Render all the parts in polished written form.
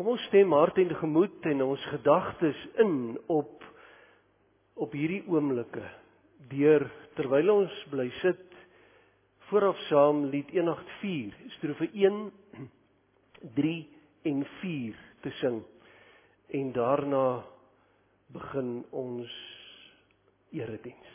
Kom ons stem hart en gemoed en ons gedagtes in op hierdie oomblikke, terwyl ons bly sit, vooraf saam lied 184, strofe 1, 3 en 4 te sing, en daarna begin ons erediens.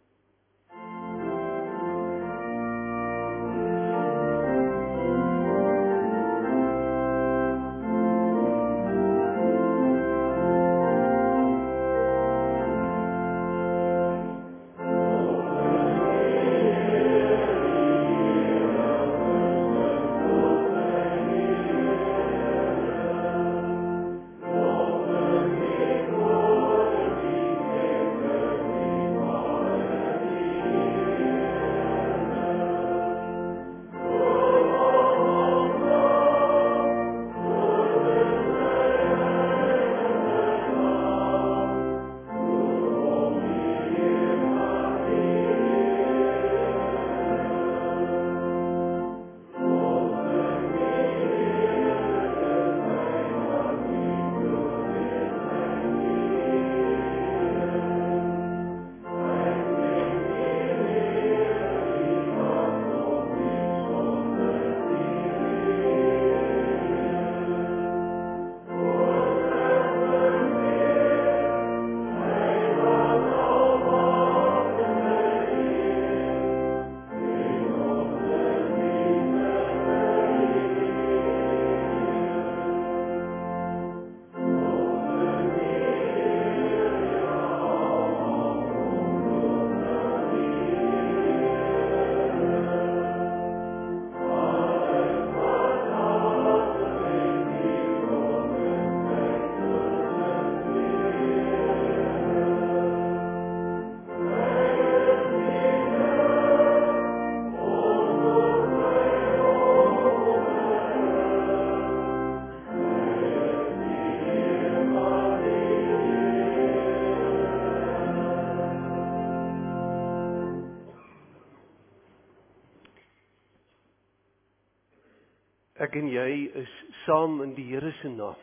Ek en jy is saam in die Here se naam.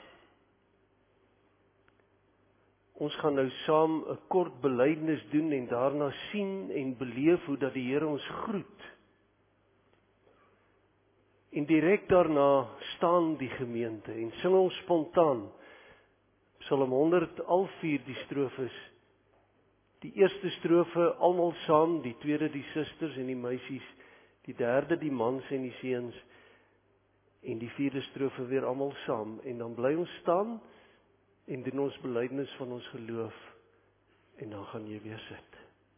Ons gaan nou saam 'n kort belydenis doen en daarna sien en beleef hoe dat die Here ons groet. En direk daarna staan die gemeente en sing ons spontaan Psalm 100, al 4 die strofes. Die eerste strofe almal saam, die tweede die susters en die meisies, die derde die mans en die seuns, en die vierde strofe weer almal saam, en dan bly ons staan en doen ons belydenis van ons geloof, en dan gaan jy weer sit.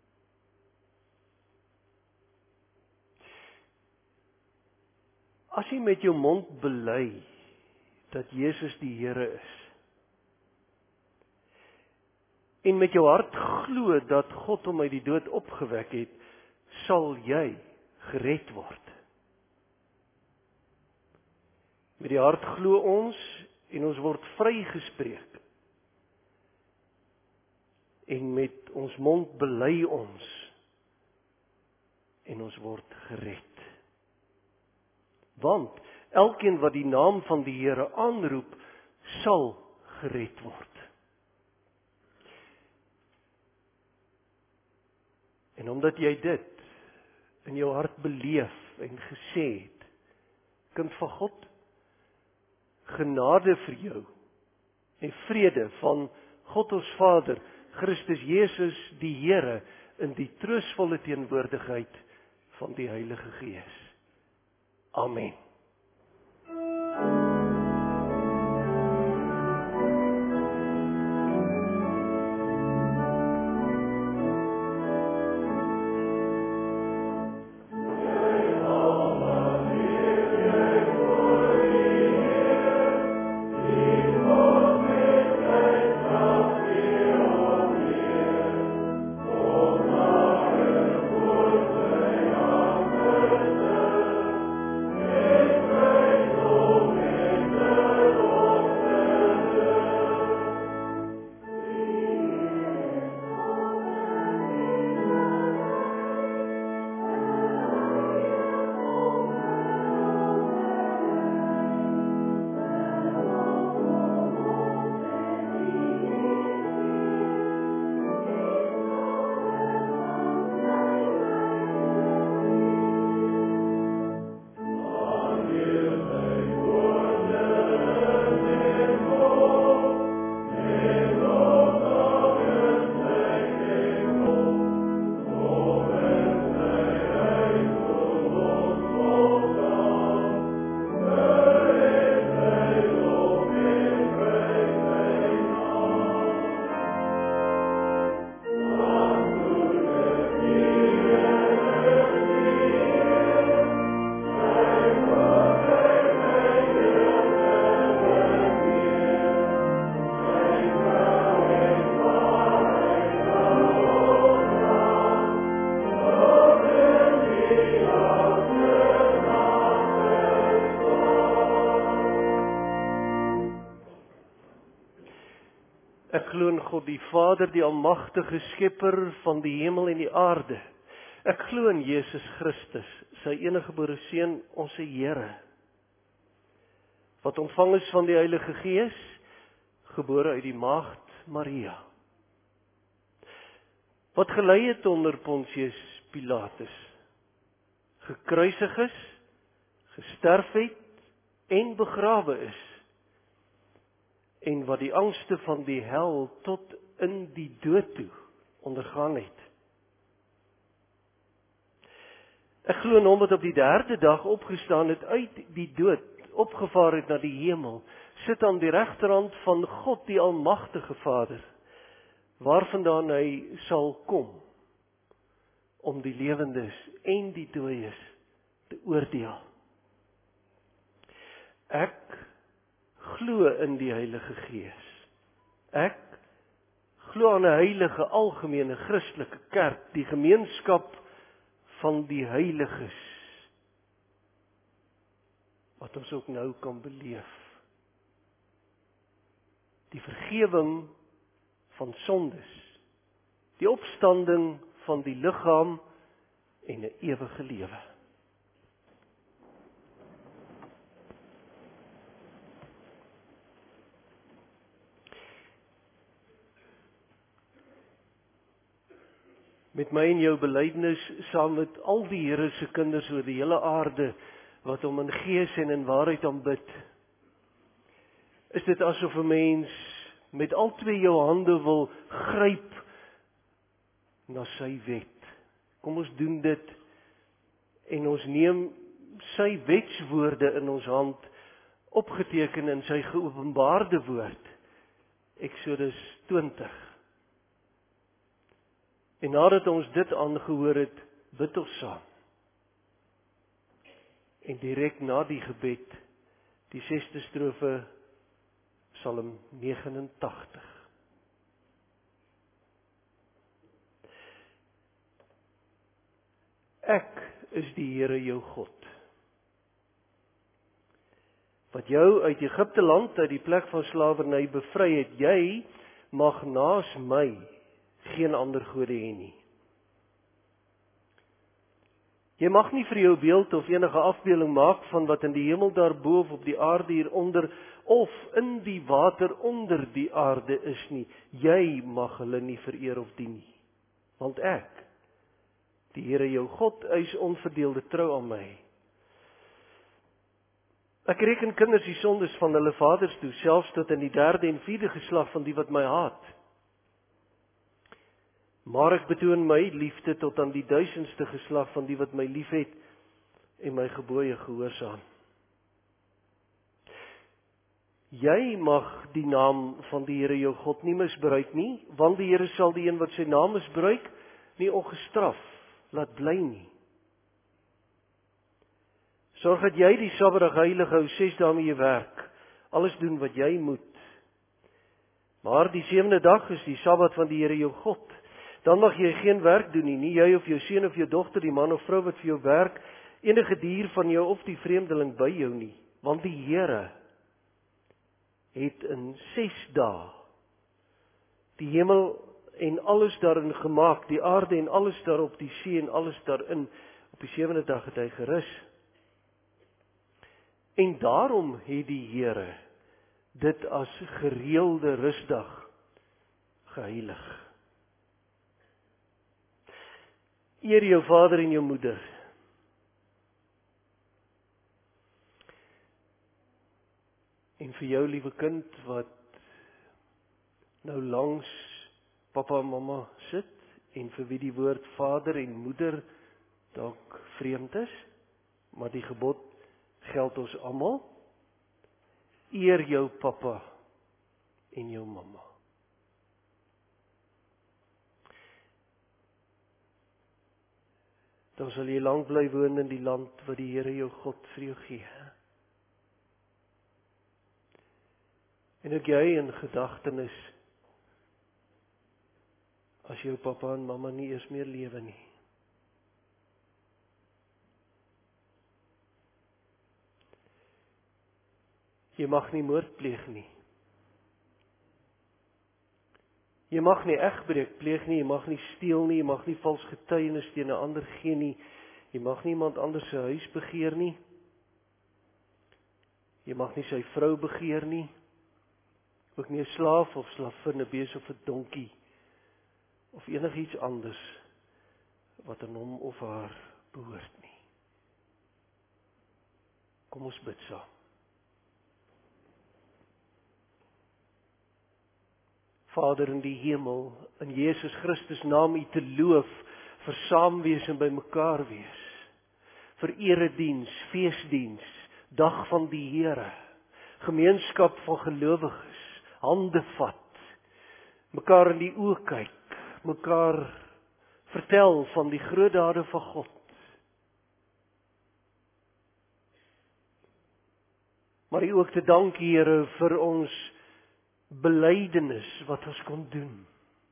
As jy met jou mond bely dat Jesus die Here is, en met jou hart glo dat God hom uit die dood opgewek het, sal jy gered word. Met die hart glo ons en ons word vrygespreek. En met ons mond bely ons en ons word gered. Want elkeen wat die naam van die Here aanroep, sal gered word. En omdat jy dit in jou hart beleef en gesê het, kind van God, genade vir jou en vrede van God ons Vader, Christus Jesus die Here, in die troostvolle teenwoordigheid van die Heilige Gees. Amen. Yeah. Ek glo in God die Vader, die almagtige skepper van die hemel en die aarde. Ek glo in Jesus Christus, sy eniggebore Seun, ons Here, wat ontvang is van die Heilige Gees, gebore uit die maagd Maria, wat gelei het onder Pontius Pilatus, gekruisig is, gesterf het en begrawe is, en wat die angste van die hel tot in die dood toe ondergaan het. Ek glo in hom wat op die 3de dag opgestaan het uit die dood, opgevaar het na die hemel, sit aan die regterhand van God die almagtige Vader, waarvandaan hy sal kom, om die lewendes en die dooies te oordeel. Ek glo in die Heilige Gees. Ek glo aan 'n heilige, algemene, Christelike kerk, die gemeenskap van die heiliges, wat ons ook nou kan beleef. Die vergewing van sondes, die opstanding van die liggaam en 'n ewige lewe. Met my en jou belydenis, saam met al die Here se kinders oor die hele aarde, wat hom in gees en in waarheid aanbid, is dit asof 'n mens met al twee jou hande wil gryp na sy wet. Kom ons doen dit, en ons neem sy wetswoorde in ons hand, opgeteken in sy geopenbaarde woord, Eksodus 20. En nadat ons dit aangehoor het, bid ons saam. En direk na die gebed, die 6de strofe, Psalm 89. Ek is die Here jou God, wat jou uit Egipte land, uit die plek van slawerny bevry het. Jy mag naas my geen ander gode hê nie. Jy mag nie vir jou beeld of enige afbeelding maak van wat in die hemel daarbo of op die aarde hieronder of in die water onder die aarde is nie. Jy mag hulle nie vereer of dien nie. Want ek, die Here jou God, eis onverdeelde trou aan my. Ek reken kinders die sondes van hulle vaders toe, selfs tot in die 3de en 4de geslag van die wat my haat. Maar ek betoon my liefde tot aan die 1000ste geslag van die wat my liefhet en my gebooie gehoorsaam. Jy mag die naam van die Here jou God nie misbruik nie, want die Here sal die een wat sy naam misbruik nie ongestraf laat bly nie. Sorg dat jy die Sabbatdag heilig hou, 6 dae met jou werk, alles doen wat jy moet. Maar die 7de dag is die Sabbat van die Here jou God. Dan mag jy geen werk doen nie jy of jou seun of jou dogter, die man of vrou wat vir jou werk, enige dier van jou of die vreemdeling by jou nie. Want die Here het in 6 dae die hemel en alles daarin gemaak, die aarde en alles daarop, die see en alles daarin. Op die 7de dag het hy gerus. En daarom het die Here dit as gereelde rusdag geheilig. Eer jou vader en jou moeder. En vir jou liewe kind wat nou langs papa en mamma sit en vir wie die woord vader en moeder dalk vreemd is, maar die gebod geld ons almal. Eer jou papa en jou mamma. Dan sal jy lank bly woon in die land wat die Here jou God vir jou gee. En ook jy in gedagtenis, as jou papa en mamma nie eers meer lewe nie. Jy mag nie moord pleeg nie. Jy mag nie egbreek pleeg nie, jy mag nie steel nie, jy mag nie vals getuienis teen 'n ander gee nie, jy mag nie iemand anders se huis begeer nie, jy mag nie sy vrou begeer nie, ook nie 'n slaaf of slavin, 'n bees of 'n donkie, of enigiets anders wat aan hom of haar behoort nie. Kom ons bid saam. Vader in die hemel, in Jesus Christus naam U te loof vir saamwees en by mekaar wees, vir erediens, feesdiens, dag van die Here, gemeenskap van gelowiges, hande vat, mekaar in die oë kyk, mekaar vertel van die groot dade van God. Maar U ook te dank, Here, vir ons belydenis wat ons kon doen.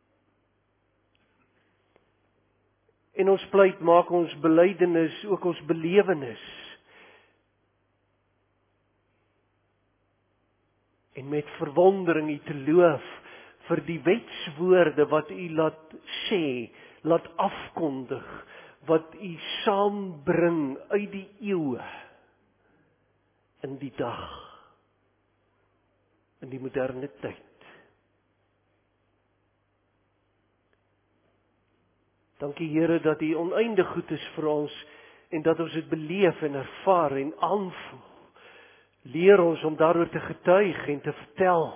En ons pleit, maak ons belydenis ook ons belewenis. En met verwondering U te loof vir die wetswoorde wat U laat sê, laat afkondig, wat U saambring uit die eeue in die dag, in die moderne tyd. Dankie Here dat U oneindig goed is vir ons en dat ons dit beleef en ervaar en aanvoel. Leer ons om daaroor te getuig en te vertel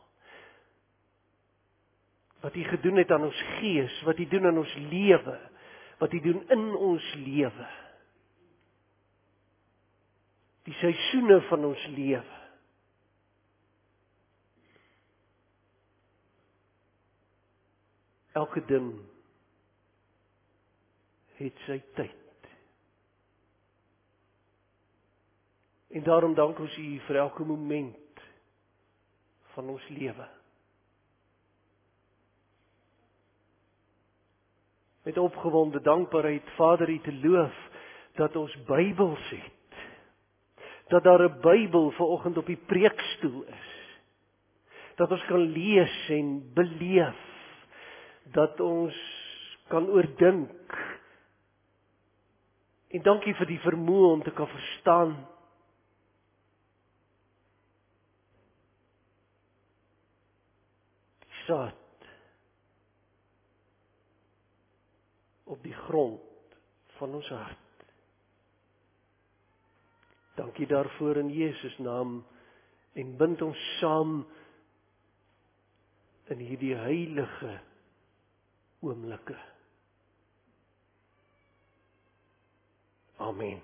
wat U gedoen het aan ons gees, wat U doen aan ons lewe, wat U doen in ons lewe. Die seisoene van ons lewe. Elke ding het sy tyd. En daarom dank ons U vir elke moment van ons lewe. Met opgewonde dankbaarheid, Vader, U te loof dat ons Bybels het. Dat daar 'n Bybel vanoggend op die preekstoel is. Dat ons kan lees en beleef. Dat ons kan oordink. En dankie vir die vermoë om te kan verstaan. Die saad op die grond van ons hart. Dankie daarvoor in Jesus naam en bind ons saam in hierdie heilige oomblikke. Amen.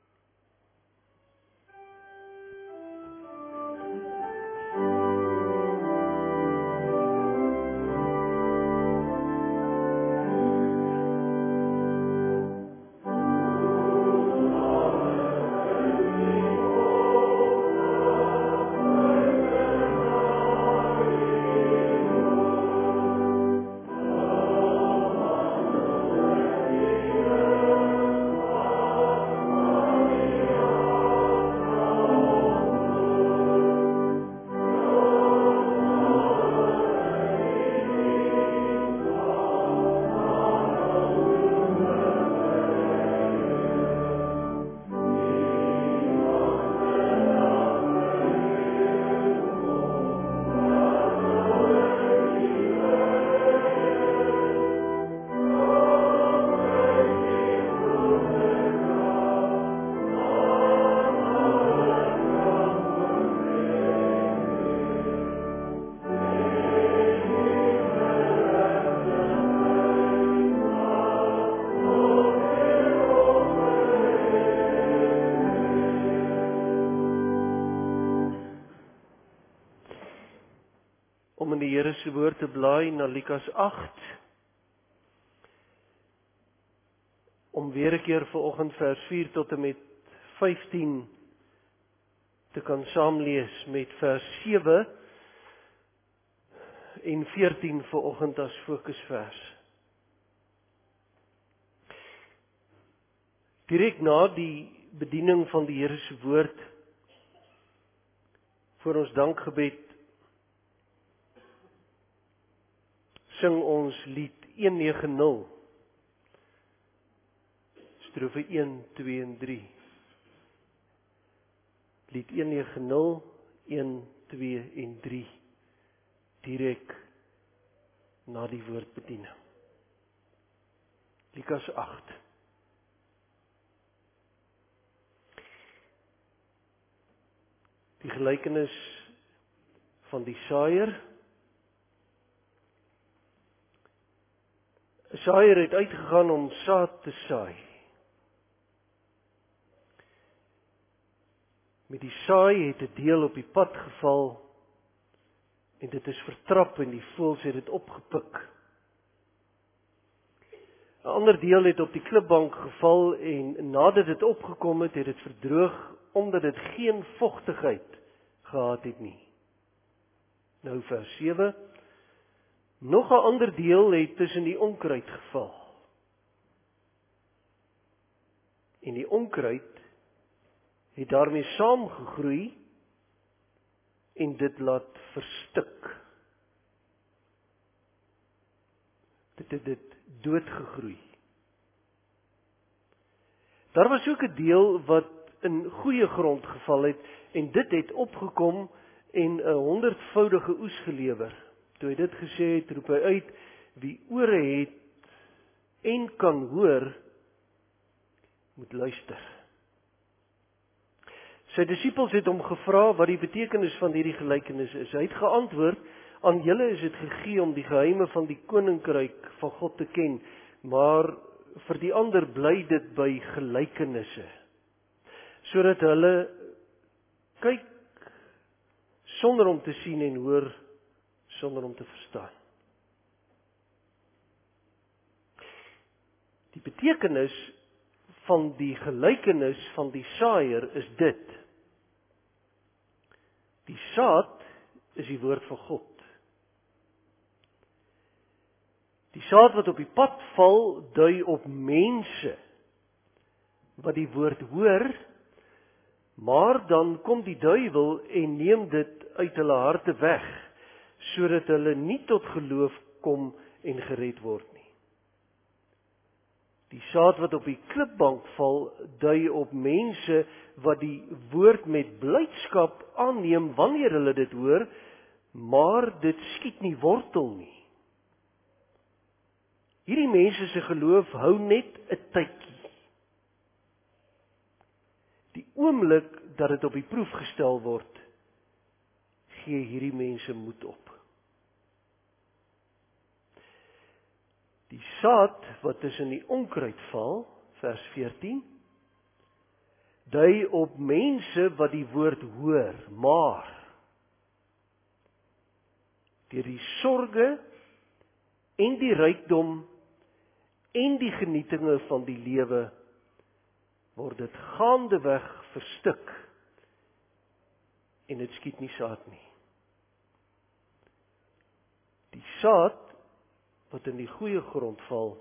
Om in die Here se woord te blaai na Lukas 8. Om weer 'n keer vanoggend vers 4 tot en met 15 te kan saamlees met vers 7 en 14 vanoggend as fokusvers. Direk na die bediening van die Here se woord voor ons dankgebed sing ons lied 190. Strofe 1, 2 en 3. Lied 190, 1, 2 en 3. Direk na die woordbediening. Lukas 8. Die gelykenis van die saaiër. 'n Saaiër het uitgegaan om saad te saai. Met die saai het 'n deel op die pad geval en dit is vertrap en die voëls het dit opgepik. 'n Ander deel het op die klipbank geval en nadat dit opgekom het, het dit verdroog omdat dit geen vogtigheid gehad het nie. Nou vers 7. Nog 'n ander deel het tussen die onkruid geval. En die onkruid het daarmee saamgegroei en dit laat verstik. Dit het dit doodgegroei. Daar was ook 'n deel wat in goeie grond geval het en dit het opgekom en 'n 100voudige oes gelewer. Toe hy dit gesê het, roep hy uit: wie ore het en kan hoor, moet luister. Sy disippels het hom gevra wat die betekenis van hierdie gelykenis is. Hy het geantwoord: aan julle is dit gegee om die geheime van die koninkryk van God te ken, maar vir die ander bly dit by gelykenisse, sodat hulle kyk sonder om te sien en hoor sonder om te verstaan. Die betekenis van die gelykenis van die saaiër is dit: die saad is die woord van God. Die saad wat op die pad val, dui op mense wat die woord hoor, maar dan kom die duiwel en neem dit uit hulle harte weg, sodat hulle nie tot geloof kom en gered word nie. Die saad wat op die klipbank val, dui op mense wat die woord met blydskap aanneem wanneer hulle dit hoor, maar dit skiet nie wortel nie. Hierdie mense se geloof hou net 'n tydjie. Die oomblik dat dit op die proef gestel word, gee hierdie mense moed op. Die saad wat tussen die onkruid val, vers 14, dui op mense wat die woord hoor, maar deur die sorge en die rykdom en die genietinge van die lewe word dit gaandeweg verstik en dit skiet nie saad nie. Die saad wat in die goeie grond val,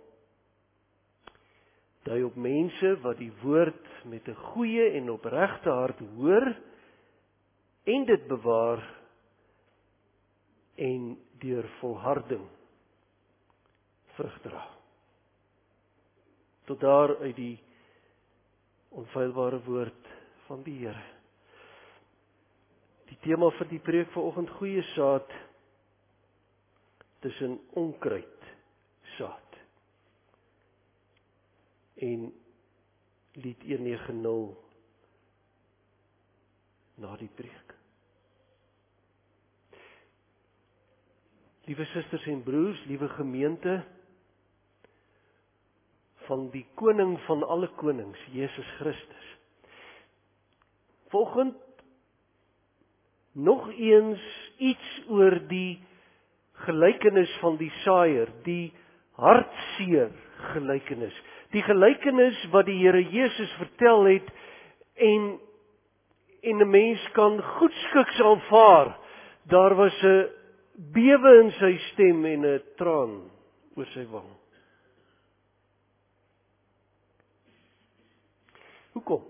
dui op mense wat die woord met 'n goeie en opregte hart hoor en dit bewaar en deur volharding vrug dra. Tot daar uit die onfeilbare woord van die Here. Die tema vir die preek vanoggend: goeie saad tussen onkruid saad. En lied 190 na die preek. Liewe susters en broers, liewe gemeente van die koning van alle konings, Jesus Christus. Vanoggend nog eens iets oor die gelykenis van die saaiër, die hartseer gelykenis. Die gelykenis wat die Here Jesus vertel het en 'n mens kan goedskiks aanvaar. Daar was 'n bewe in sy stem en 'n traan oor sy wang. Hoekom?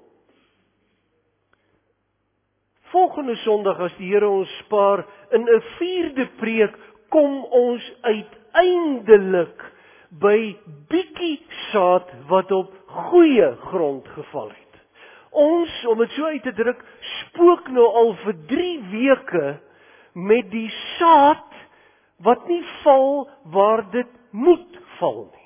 Volgende Sondag, as die Here ons spaar, in 'n 4de preek kom ons uit uiteindelik by bietjie saad wat op goeie grond geval het. Ons, om dit so uit te druk, spook nou al vir 3 weke met die saad wat nie val waar dit moet val nie.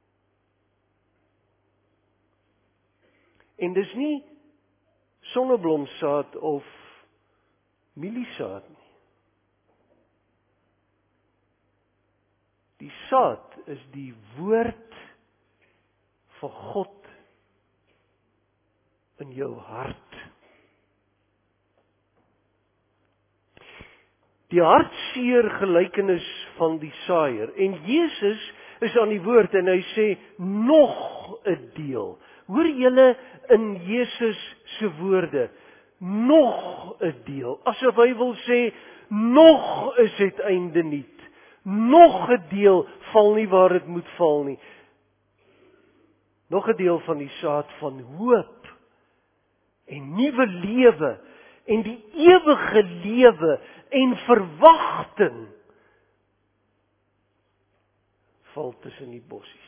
En dis nie sonneblomsaad of mieliesaad nie. Die saad is die woord van God in jou hart. Die hartseer gelykenis van die saaier. En Jesus is aan die woord en hy sê nog 'n deel. Hoor julle in Jesus se woorde, nog 'n deel. Asof hy wil sê, nog is dit einde nie. Nog 'n deel val nie waar dit moet val nie. Nog 'n deel van die saad van hoop en nuwe lewe en die ewige lewe en verwagting val tussen die bossies.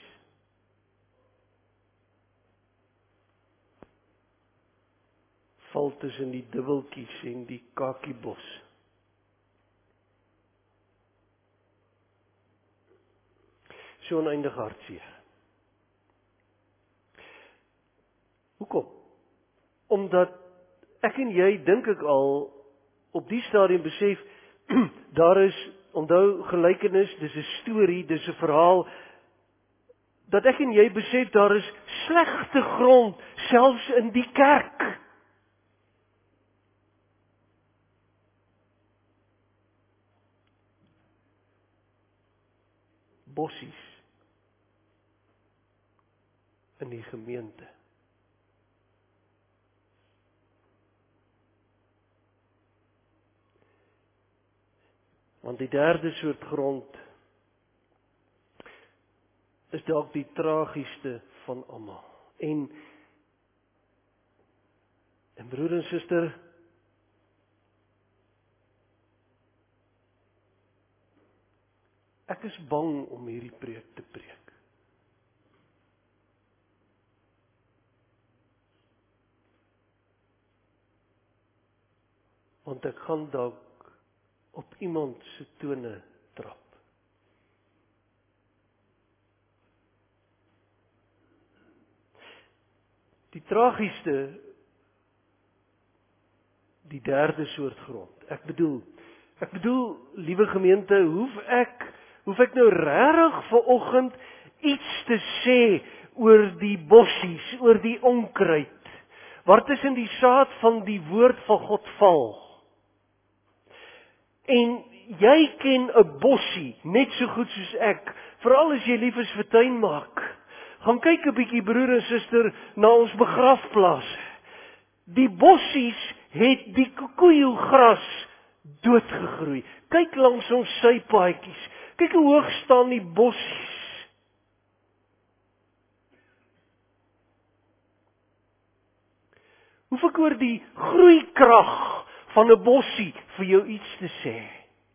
Val tussen die dubbeltjies en die kakiebos. So oneindig hartseer. Hoekom? Omdat ek en jy, dink ek al, op die stadium besef, daar is, onthou gelykenis, dis 'n storie, dis 'n verhaal, dat ek en jy besef, daar is slegte grond, selfs in die kerk. Bossies in die gemeente. Want die derde soort grond is dalk die tragiesste van almal. En broer en suster, ek is bang om hierdie preek te preek. Want ek gaan dalk op iemand se tone trap. Die tragiesste, die derde soort grond. Ek bedoel, liewe gemeente, hoef ek nou regtig vanoggend iets te sê oor die bossies, oor die onkruid, waar tussen die saad van die woord van God val. En jy ken 'n bossie net so goed soos ek, veral as jy lief is vir tuinmaak. Gaan kyk 'n bietjie, broer en suster, na ons begrafplase. Die bossies het die koekoejoegras doodgegroei. Kyk langs ons sypaadjies. Kyk hoe hoog staan die bossies. Hoef ek oor die groeikrag van 'n bossie vir jou iets te sê?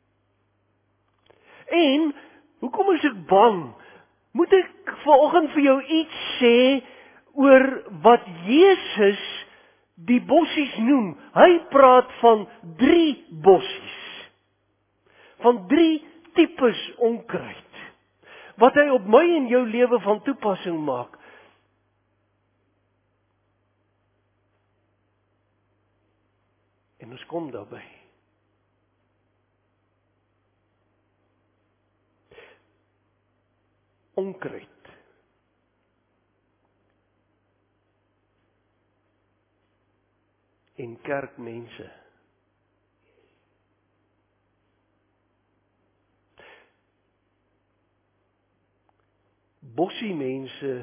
En, hoekom is ek bang? Moet ek vanoggend vir jou iets sê oor wat Jesus die bossies noem? Hy praat van 3 bossies. Van 3 tipes onkruid. Wat hy op my en jou lewe van toepassing maak. En ons kom daarby. Onkruid. En kerkmense. Bossie mense,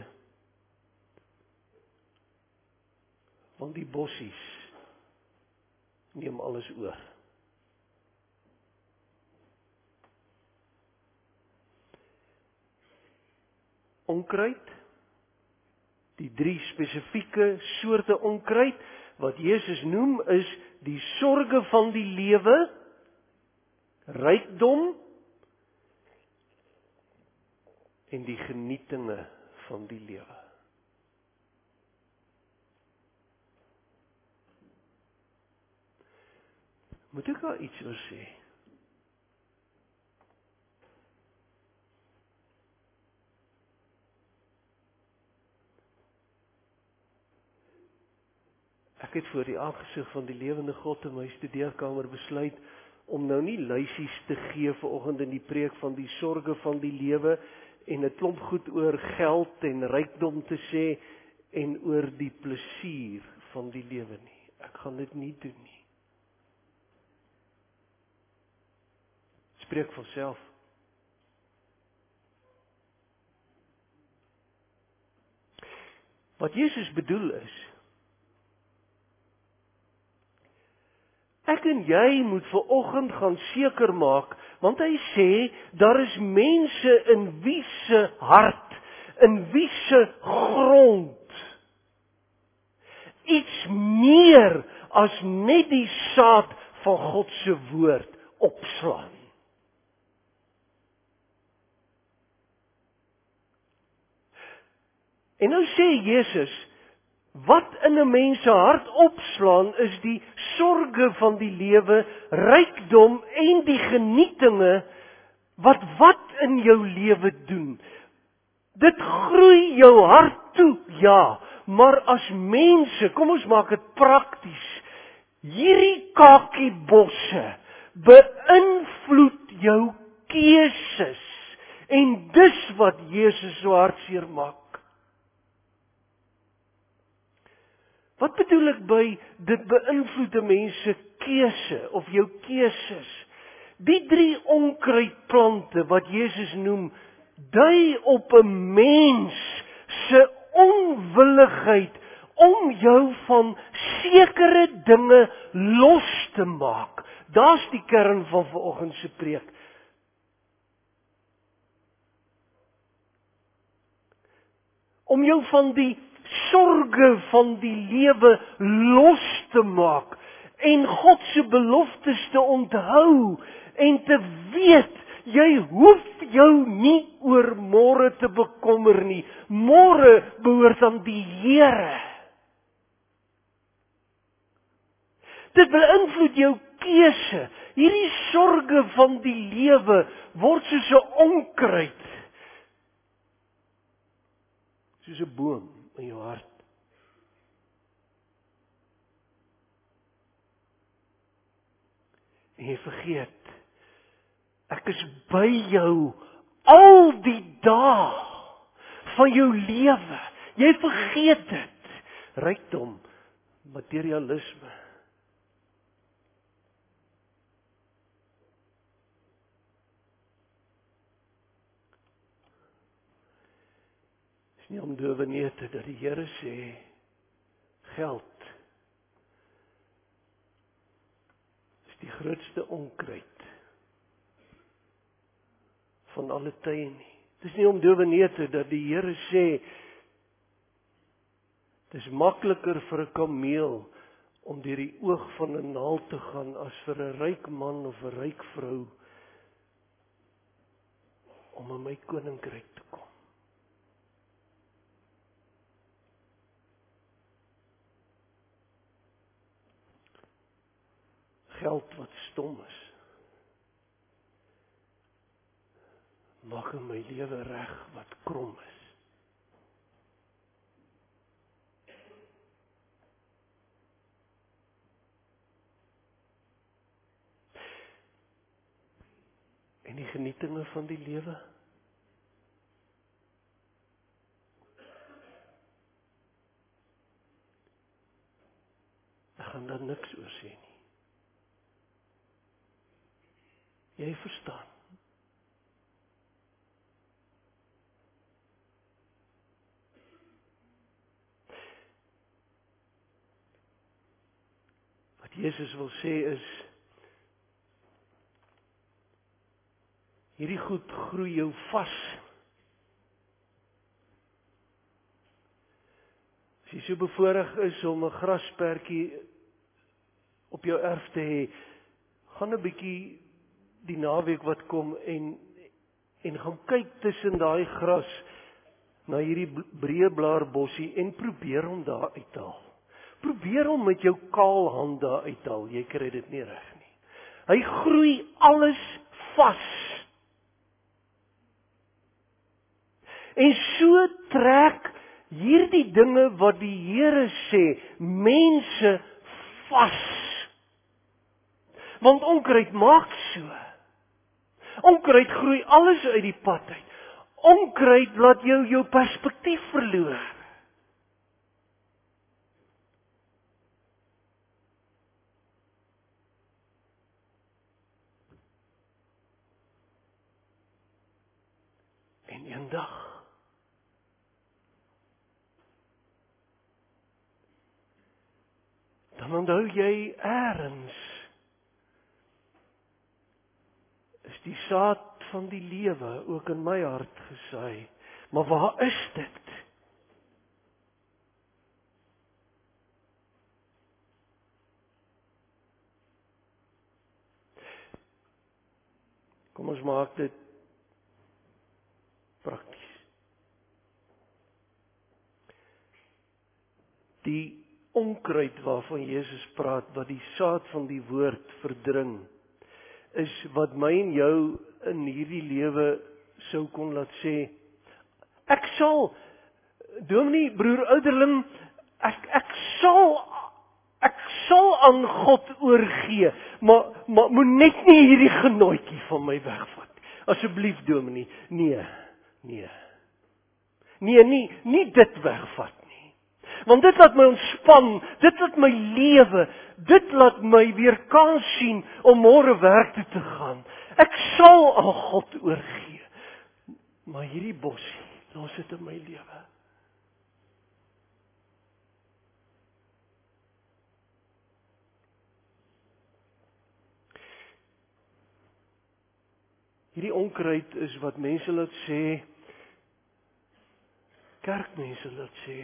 want die bossies neem alles oor. Onkruid, die 3 spesifieke soorte onkruid, wat Jesus noem, is die sorge van die lewe, rykdom, en die genietinge van die lewe. Moet ek daar iets oor sê? Ek het voor die aangesig van die lewende God in my studeerkamer besluit om nou nie lysies te gee vanoggend in die preek van die sorge van die lewe en 'n klomp goed oor geld en rykdom te sê en oor die plesier van die lewe nie. Ek gaan dit nie doen nie. Spreek van self. Wat Jesus bedoel is, ek en jy moet vanoggend gaan seker maak, want hy sê, daar is mense in wie se hart, in wie se grond, iets meer as net die saad van God se woord opslaan. En nou sê Jesus, wat in 'n mens se hart opslaan is die sorge van die lewe, rykdom en die genietinge wat in jou lewe doen. Dit groei jou hart toe, ja, maar as mense, kom ons maak dit prakties, hierdie kakiebosse beïnvloed jou keuses en dis wat Jesus so hartseer maak. Wat bedoel ek by dit beïnvloed 'n mens se keuse of jou keuses? Die 3 onkruidplante wat Jesus noem, dui op 'n mens se onwilligheid om jou van sekere dinge los te maak. Daar's die kern van vanoggend se preek. Om jou van die sorge van die lewe los te maak en God se beloftes te onthou en te weet, jy hoef jou nie oor môre te bekommer nie. Môre behoort aan die Here. Dit beïnvloed jou keuse. Hierdie sorge van die lewe word soos 'n onkruid. Soos 'n boom in jou hart. En jy vergeet, ek is by jou al die dae van jou lewe. Jy vergeet dit. Rykdom, materialisme. Is nie om dowe neete dat die Here sê, geld is die grootste onkruid van alle tye nie. Dit is nie om dowe neete dat die Here sê, dit is makliker vir 'n kameel om deur die oog van 'n naald te gaan as vir 'n ryk man of 'n ryk vrou om in my koninkryk te kom. Geld wat stom is, maak in my lewe reg wat krom is. En die genietinge van die lewe, ek gaan daar niks oor sê nie. Jy verstaan. Wat Jesus wil sê is, hierdie goed groei jou vas. As jy so bevoorreg is om 'n graspertjie op jou erf te hê, gaan 'n bietjie die naweek wat kom en en gaan kyk tussen daai gras na hierdie breë blaarbossie en probeer hom daar uithaal. Probeer hom met jou kaal hand daar uithaal, jy kry dit nie reg nie. Hy groei alles vas. En so trek hierdie dinge wat die Here sê, mense vas. Want onkruid maak so. Onkruid groei alles uit die pad uit. Onkruid laat jou perspektief verloor. En eendag dan onthou jy eers is die saad van die lewe ook in my hart gesaai. Maar waar is dit? Kom ons maak dit prakties. Die onkruid waarvan Jesus praat, wat die saad van die woord verdring, is wat my en jou in hierdie lewe sou kon laat sê, ek sal, dominee, broer ouderling, ek sal aan God oorgee, maar moet net nie hierdie genooitjie van my wegvat. Asseblief dominee, nee, nie dit wegvat. Want dit laat my ontspan, dit laat my lewe, dit laat my weer kans sien om môre werk toe te gaan. Ek sal aan God oorgee. Maar hierdie bossie, los dit in my lewe. Hierdie onkruid is wat mense laat sê, kerkmense laat sê,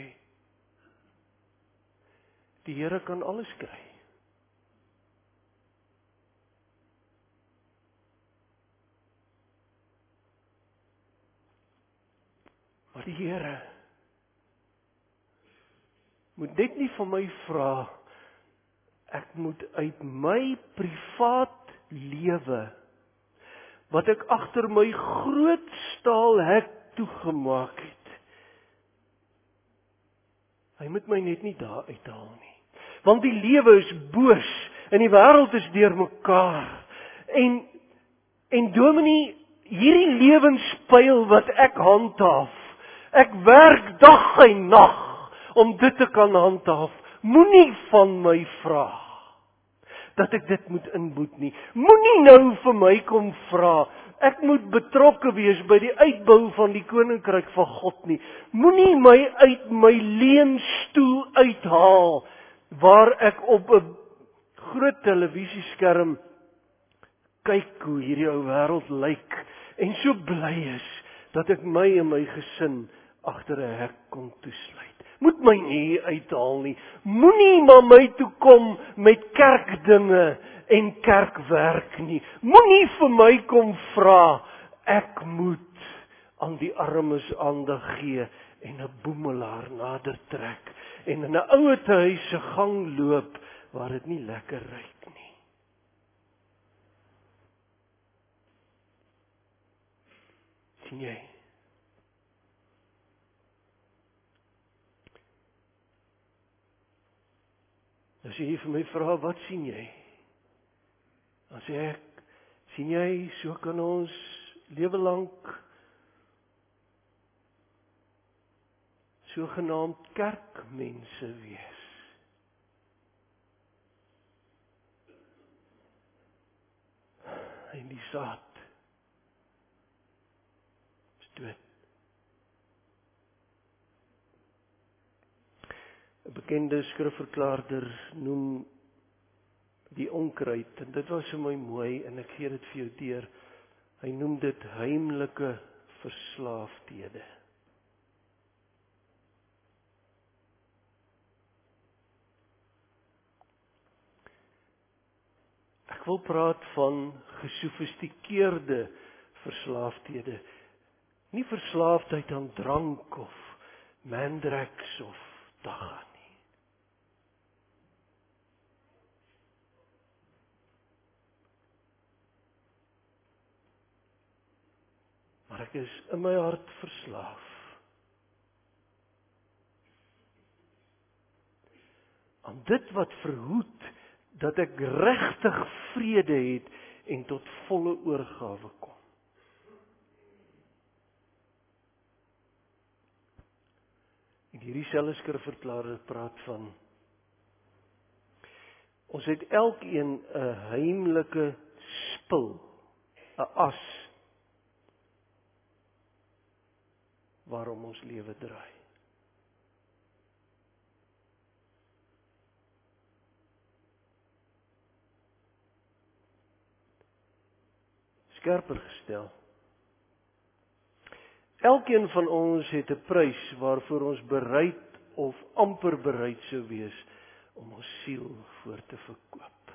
die Here kan alles kry. Maar die Here moet net nie van my vra, ek moet uit my privaat lewe, wat ek agter my groot staalhek toegemaak het, hy moet my net nie daar uithaal nie. Want die lewe is boos, en die wêreld is deurmekaar. En dominee, hierdie lewenspyl wat ek handhaaf, ek werk dag en nag om dit te kan handhaaf, moenie van my vra dat ek dit moet inboet nie. Moenie nou vir my kom vra, ek moet betrokke wees by die uitbou van die koninkryk van God nie. Moenie my uit my leunstoel uithaal, waar ek op 'n groot televisieskerm kyk hoe hierdie ou wêreld lyk, en so bly is, dat ek my en my gesin agter 'n hek kon toesluit. Moet my nie uithaal nie. Moenie maar my toe kom met kerkdinge en kerkwerk nie. Moenie vir my kom vra, ek moet aan die armes aandag gee en 'n boemelaar nader trek en in 'n ouete huis se gang loop waar dit nie lekker ruik nie. Sien jy? As jy vir my vra, wat sien jy? Dan sê ek, sien jy, so kan ons lewe lank sogenaamd kerkmense wees. En die saad is dood. 'n Bekende skrifverklaarder noem die onkruid, en dit was vir my mooi, en ek gee dit vir jou deur. Hy noem dit heimlike verslaafdhede. Ek wil praat van gesofistikeerde verslaafdhede. Nie verslaafdheid aan drank of mandrax of dagga nie. Maar ek is in my hart verslaaf aan dit wat verhoed dat ek regtig vrede het en tot volle oorgawe kom. En hierdie selfde skrifverklarer praat van ons het elkeen 'n heimlike spil, 'n as waarom ons lewe draai. Skerper gestel. Elkeen van ons het 'n prys waarvoor ons bereid of amper bereid sou wees om ons siel voor te verkoop.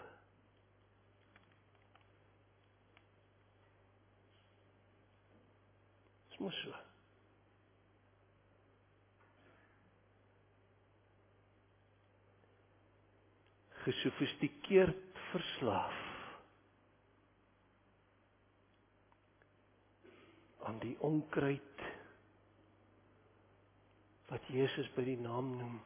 Dis mos so. Gesofistikeerd verslaaf aan die onkruid wat Jesus by die naam noem.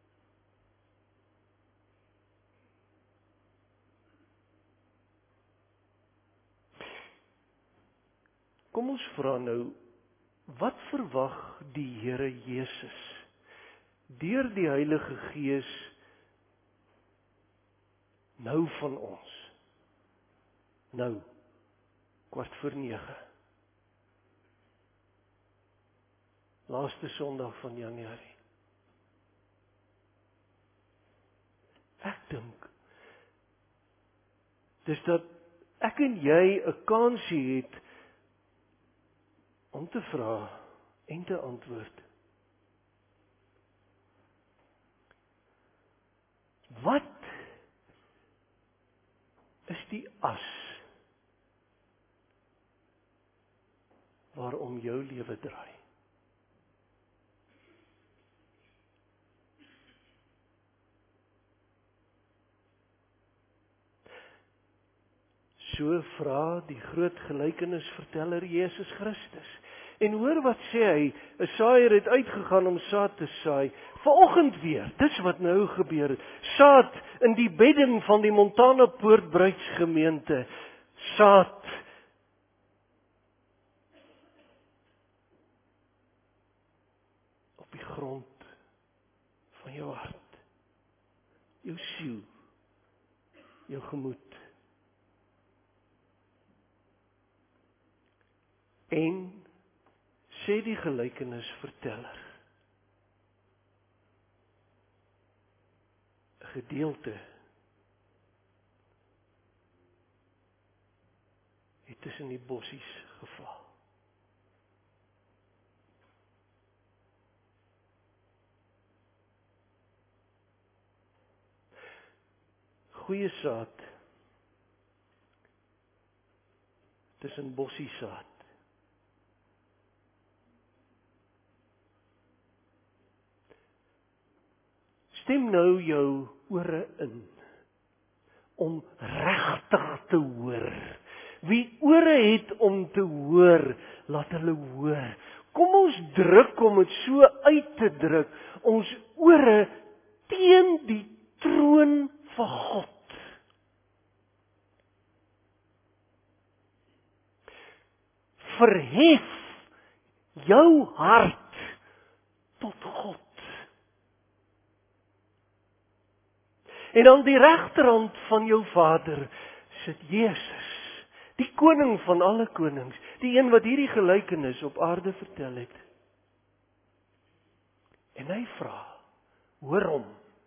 Kom ons vra nou, wat verwag die Here Jesus deur die Heilige Gees nou van ons? Nou, 8:15. Laaste Sondag van Januarie. Ek dink, dis dat ek en jy 'n kansie het om te vra en te antwoord. Wat is die as waarom jou lewe draai? So vra die groot gelykenisverteller Jesus Christus. En hoor wat sê hy, 'n saaiër het uitgegaan om saad te saai. Vanoggend weer, dis wat nou gebeur het. Saad in die bedding van die Montana Poort Bruidsgemeente. Saad op die grond van jou hart, jou siel, jou gemoed. En sê die gelykenisverteller, 'n gedeelte het tussen die bossies geval. Goeie saad tussen bossiesaad. Stem nou jou ore in om regtig te hoor. Wie ore het om te hoor, laat hulle hoor. Kom ons druk om dit so uit te druk, ons ore teen die troon van God. Verhef jou hart tot God. En aan die regterhand van jou Vader sit Jesus, die koning van alle konings, die een wat hierdie gelykenis op aarde vertel het. En hy vra, hoor hom.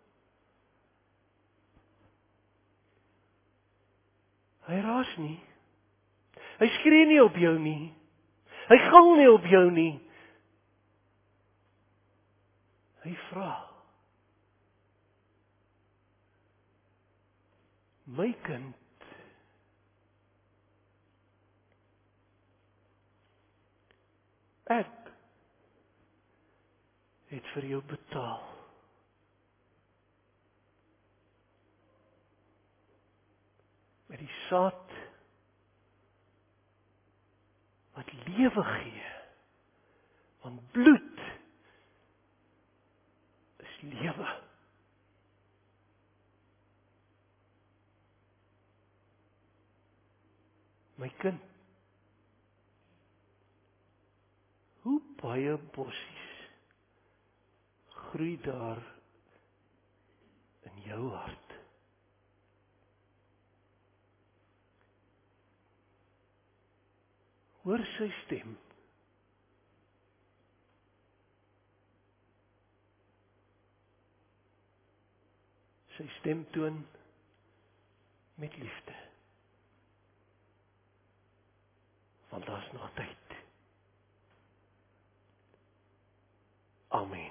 Hy raas nie. Hy skree nie op jou nie. Hy gil nie op jou nie. Hy vra, my kind, Ek het vir jou betaal. Met die saad wat lewe gee. Want bloed is lewe. My kind, hoe baie bossies groei daar in jou hart? Hoor sy stem. Sy stem toon met liefde. Want daar's nog tyd. Amen.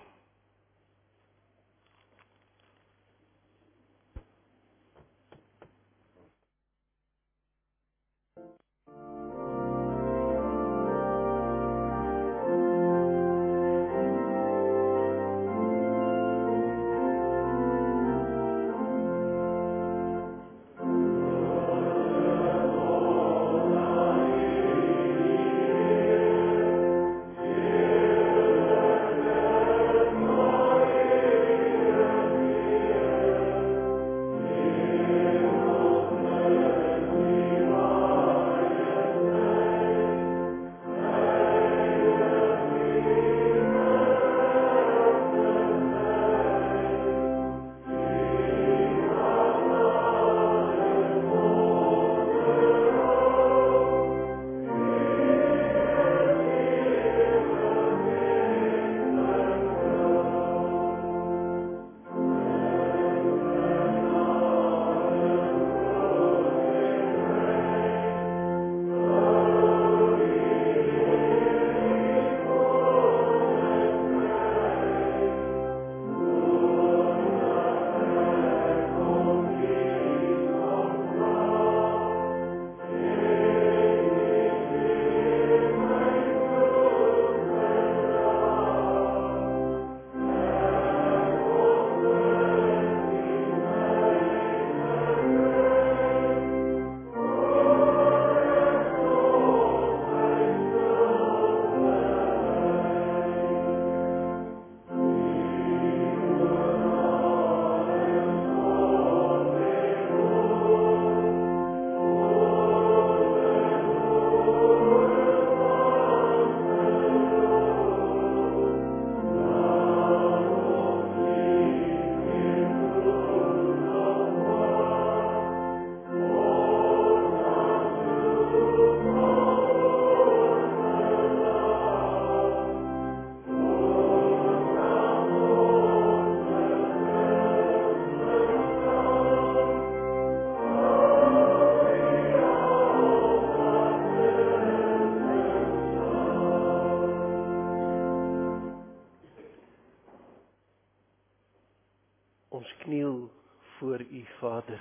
Ons kniel voor U Vader.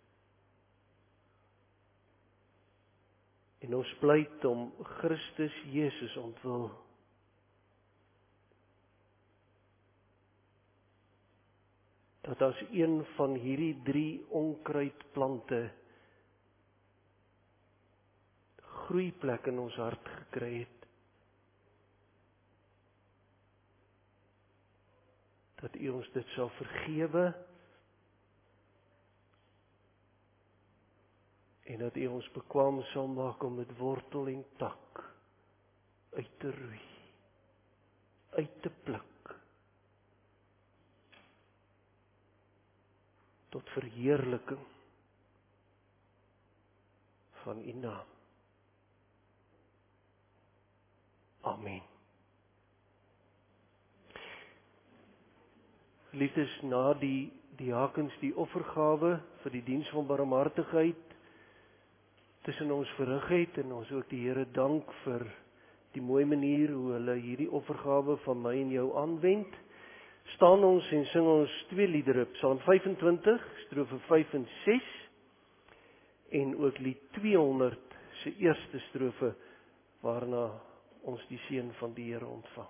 En ons pleit om Christus Jesus ontwil. Dat as een van hierdie 3 onkruidplante groeiplek in ons hart gekry het, dat U ons dit sal vergewe en dat U ons bekwaam sal maak om met wortel en tak uit te roei, uit te pluk, tot verheerliking van U naam. Amen. Geliefdes, na die diakens die offergawe vir die diens van barmhartigheid tussen ons verrig het en ons ook die Here dank vir die mooi manier hoe hulle hierdie offergawe van my en jou aanwend, staan ons en sing ons 2 liedere, Psalm 25, strofe 5 en 6 en ook lied 200 se eerste strofe waarna ons die seën van die Here ontvang.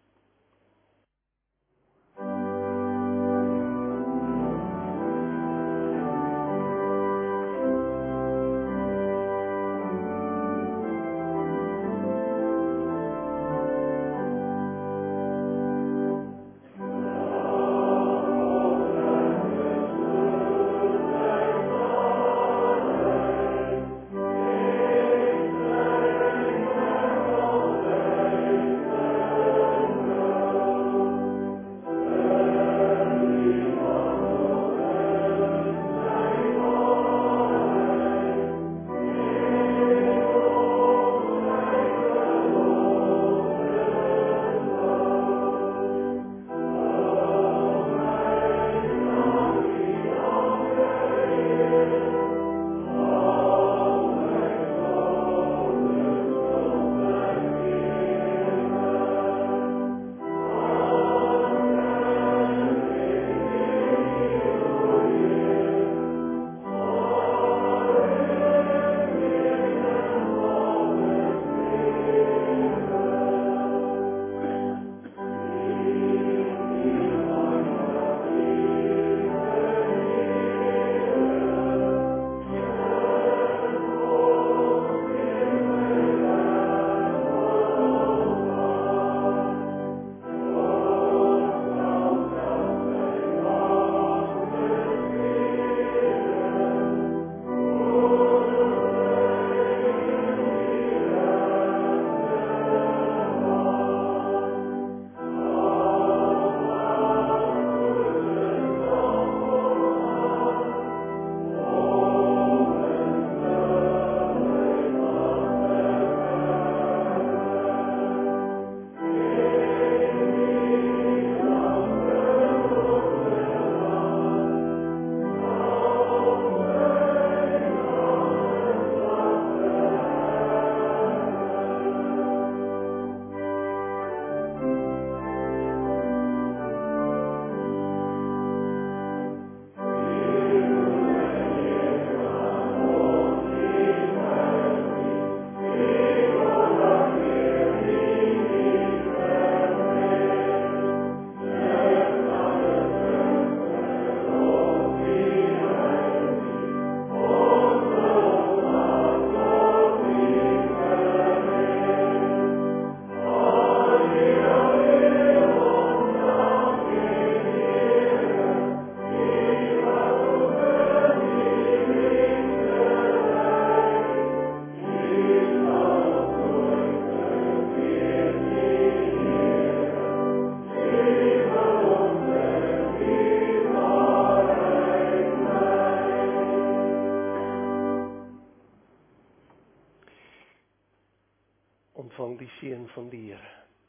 Ontvang die seën van die Here.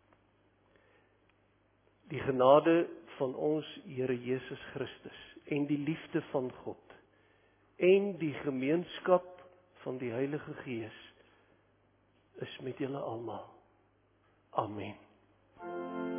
Die genade van ons Here Jesus Christus en die liefde van God en die gemeenskap van die Heilige Gees is met julle almal. Amen.